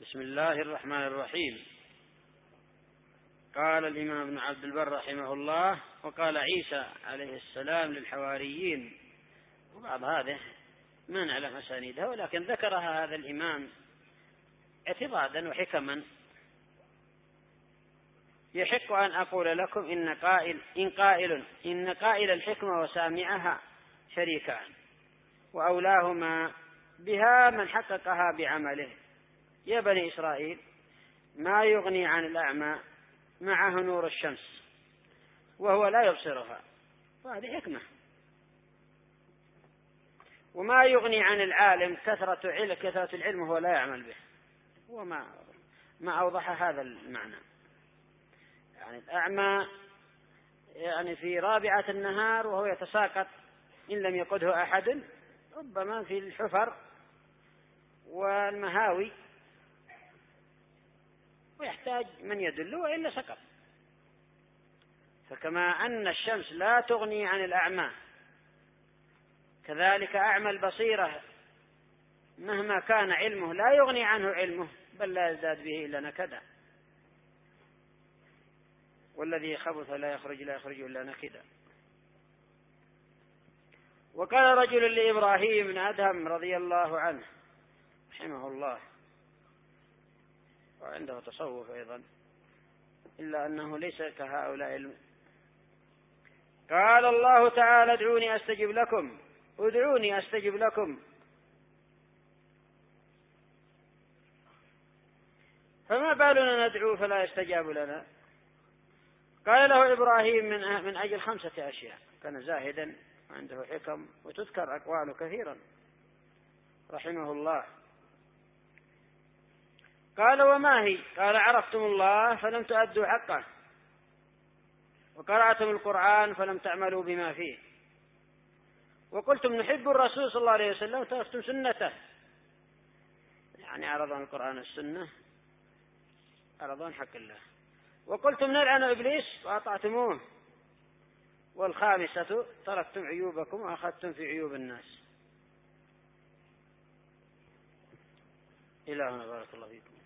بسم الله الرحمن الرحيم. قال الإمام ابن عبد البر رحمه الله: وقال عيسى عليه السلام للحواريين. وبعض هذه ما نعلم أسانيدها، ولكن ذكرها هذا الإمام اعتقادا وحكما. يحق أن أقول لكم إن قائل الحكمة وسامعها شريكان، وأولاهما بها من حققها بعمله. يا بني إسرائيل، ما يغني عن الأعمى معه نور الشمس وهو لا يبصرها، وهذه حكمة. وما يغني عن العالم كثرة العلم وهو لا يعمل به. وما أوضح هذا المعنى. يعني الأعمى يعني في رابعة النهار وهو يتساقط إن لم يقده أحد، ربما في الحفر والمهاوي، ويحتاج من يدله وإلا سقط. فكما أن الشمس لا تغني عن الأعمى، كذلك أعمى البصيرة مهما كان علمه لا يغني عنه علمه، بل لا يزداد به إلا نكدا. والذي خبث لا يخرج إلا نكدا. وقال رجل لإبراهيم بن أدهم رضي الله عنه رحمه الله، وعنده تصوف أيضا إلا أنه ليس كهؤلاء قال الله تعالى: ادعوني أستجب لكم. فما بالنا ندعو فلا يستجاب لنا؟ قال له إبراهيم: من أجل 5 أشياء. كان زاهدا وعنده حكم، وتذكر أقواله كثيرا رحمه الله. قال: وما هي؟ قال: عرفتم الله فلم تؤدوا حقه، وقرأتم القرآن فلم تعملوا بما فيه، وقلتم نحب الرسول صلى الله عليه وسلم وتركتم سنته. يعني عرضان القرآن والسنة، عرضان حق الله. وقلتم نلعن إبليس وأطعتموه. والخامسة: تركتم عيوبكم وأخذتم في عيوب الناس. إلهنا بارك الله فيكم.